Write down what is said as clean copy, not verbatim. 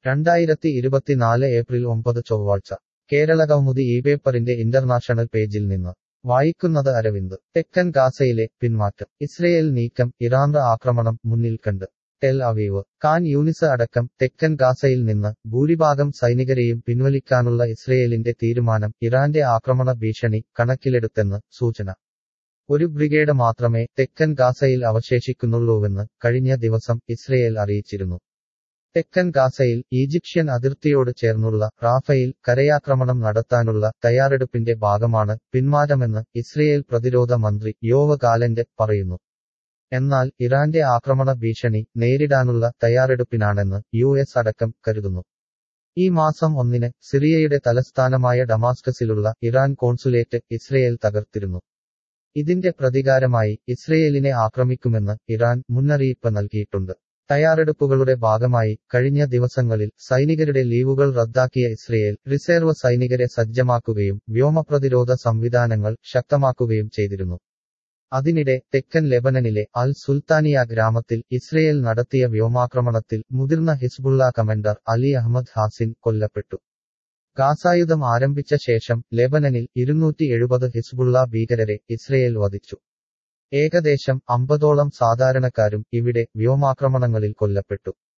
2024 April 9 ചൊവ്വാഴ്ച കേരളകൗമുദി ഈ പേപ്പറിന്റെ ഇന്റർനാഷണൽ പേജിൽ നിന്ന് വായിക്കുന്നത് അരവിന്ദ്. തെക്കൻ ഗാസയിലെ പിന്മാറ്റം. ഇസ്രയേൽ നീക്കം ഇറാന്റെ ആക്രമണം മുന്നിൽ കണ്ട്. Tel Aviv. ഖാൻ യൂനിസ് അടക്കം തെക്കൻ ഗാസയിൽ നിന്ന് ഭൂരിഭാഗം സൈനികരെയും പിൻവലിക്കാനുള്ള ഇസ്രയേലിന്റെ തീരുമാനം ഇറാന്റെ ആക്രമണ ഭീഷണി കണക്കിലെടുത്തെന്ന് സൂചന. ഒരു ബ്രിഗേഡ് മാത്രമേ തെക്കൻ ഗാസയിൽ അവശേഷിക്കുന്നുള്ളൂവെന്ന് കഴിഞ്ഞ ദിവസം ഇസ്രയേൽ അറിയിച്ചിരുന്നു. തെക്കൻ ഗാസയിൽ ഈജിപ്ഷ്യൻ അതിർത്തിയോട് ചേർന്നുള്ള റാഫയിൽ കരയാക്രമണം നടത്താനുള്ള തയ്യാറെടുപ്പിന്റെ ഭാഗമാണ് പിന്മാറ്റമെന്ന് ഇസ്രയേൽ പ്രതിരോധ മന്ത്രി യോവ് ഗാലന്റ് പറയുന്നു. എന്നാൽ ഇറാന്റെ ആക്രമണ ഭീഷണി നേരിടാനുള്ള തയ്യാറെടുപ്പിനാണെന്ന് യുഎസ് അടക്കം കരുതുന്നു. ഈ മാസം 1 സിറിയയുടെ തലസ്ഥാനമായ ഡമാസ്കസിലുള്ള ഇറാൻ കോൺസുലേറ്റ് ഇസ്രയേൽ തകർത്തിരുന്നു. ഇതിന്റെ പ്രതികാരമായി ഇസ്രയേലിനെ ആക്രമിക്കുമെന്ന് ഇറാൻ മുന്നറിയിപ്പ് നൽകിയിട്ടുണ്ട്. തയ്യാറെടുപ്പുകളുടെ ഭാഗമായി കഴിഞ്ഞ ദിവസങ്ങളിൽ സൈനികരുടെ ലീവുകൾ റദ്ദാക്കിയ ഇസ്രയേൽ റിസർവ് സൈനികരെ സജ്ജമാക്കുകയും വ്യോമപ്രതിരോധ സംവിധാനങ്ങൾ ശക്തമാക്കുകയും ചെയ്തിരുന്നു. അതിനിടെ തെക്കൻ ലെബനനിലെ അൽ സുൽത്താനിയ ഗ്രാമത്തിൽ ഇസ്രയേൽ നടത്തിയ വ്യോമാക്രമണത്തിൽ മുതിർന്ന Hezbollah commander Ali Ahmad Hasin കൊല്ലപ്പെട്ടു. ഗാസായുധം ആരംഭിച്ച ശേഷം ലെബനനിൽ 270 ഹിസ്ബുള്ള ഭീകരരെ ഇസ്രയേൽ വധിച്ചു. ഏകദേശം 50ഓളം സാധാരണക്കാരും ഇവിടെ വ്യോമാക്രമണങ്ങളിൽ കൊല്ലപ്പെട്ടു.